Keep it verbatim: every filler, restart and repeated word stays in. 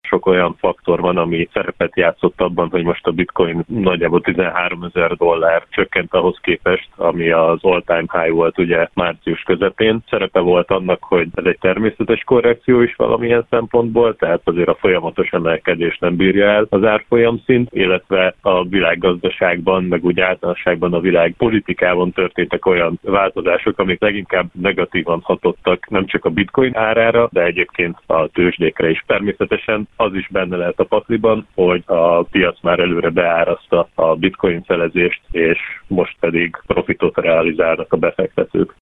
sok olyan faktor van, ami szerepet játszott abban, hogy most a bitcoin nagyjából tizenháromezer dollár csökkent ahhoz képest, ami az all-time high volt ugye március közepén. Szerepe volt annak, hogy ez egy természetes korrekció is valamilyen szempontból, tehát azért a folyamatos emelkedés nem bírja el az árfolyam szint, illetve a világgazdaságban, meg úgy általánosságban a világ politikában történtek olyan változások, amik leginkább negatívan hatottak nem csak a bitcoin árára, de egyébként a tőzsdékre is. Természetesen az is benne lehet a pakliban, hogy a piac már előre beárazta a bitcoin felezést, és most pedig profitot realizálnak a befektetők.